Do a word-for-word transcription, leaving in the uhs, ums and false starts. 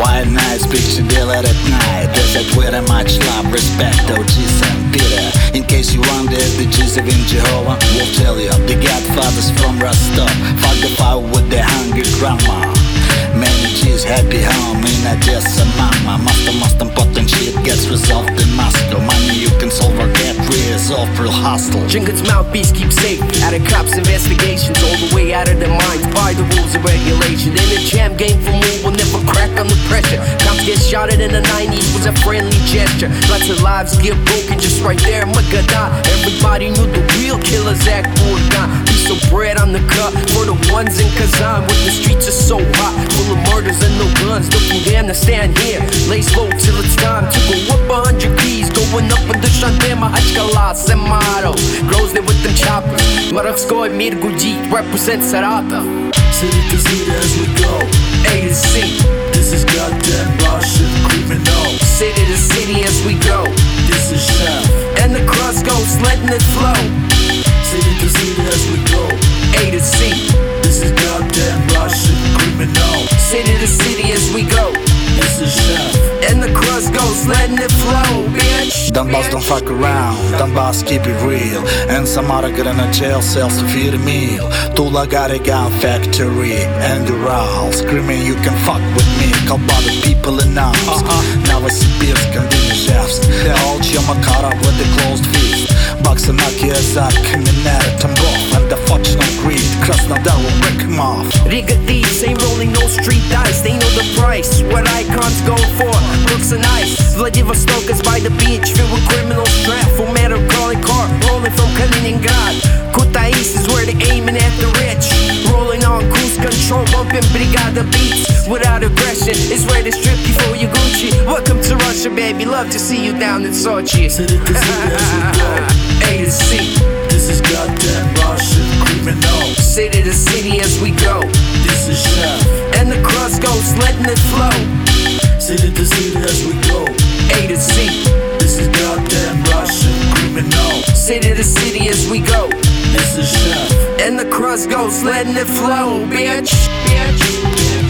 White nights, picture dealer at night. Desert with a much love, respect, O Gs and Peter. In case you wonder, the G's of in Jehovah will tell you the Godfathers from Rostov. Fuck the fire with the hungry grandma. Many G's happy home in Odessa, mama. Master, master, important shit gets resolved in Moscow. Money you can solve or get resolved real hostile. Jenkins mouthpiece keep safe out of cops' investigations, all the way out of their minds by the rules and regulations. In a jam game for more will never crack under pressure. Cops get shot at in the nineties was a friendly gesture. Lots of lives get broken just right there in Magadan. Everybody knew the real killer Zach Bourgan. Piece of bread on the cut for the ones in Kazan, where the streets are so hot, full of murders and no guns. Looking damn to stand here, lays low till it's time to go up a hundred keys. Going up in the Shantai Mahachkala Semaro grows there with them choppers. Moravskoy Mir Gudit represents Saratov. City to city as we go, A to Z. this is goddamn Russian criminal. City to city as we go, This is Chef. and the crust goes letting it flow. City to city as we go, A to Z. this is goddamn Russian criminal. City to city as we go, This is Chef. and the crust goes letting it flow, bitch. Donbass don't fuck around, Donbass keep it real. And Samara got in a jail cells to feed a meal. Tula got a gun factory and Ural screaming you can fuck with me. Call by the people in arms. Novosibirsk and Vinnyshevsk. Olchya Makara with the closed fist. Baksanaki Azak, Minera Tambov. And the fortune of greed, Krasnodar will break him off. Riga thieves ain't rolling no street dice. They know the price, what icons go for. Looks and ice. Vladivostok is by the beach, filled with criminals trapped. Full metal calling car, rolling from Kaliningrad. Kutais is where they aiming at the rich. Rolling on cruise control, bumping Brigada beats. Without aggression, it's where they strip you for your Gucci. Welcome to Russia, baby, love to see you down in Sochi. City to city as we go, A to Z. this is goddamn Russian criminal. City to city as we go, This is Chef. and the crust goes letting it flow. City to city as we go, A to Z. this is goddamn Russian criminal. City to city as we go, This is Chef. and the crust goes letting it flow, bitch. Bitch.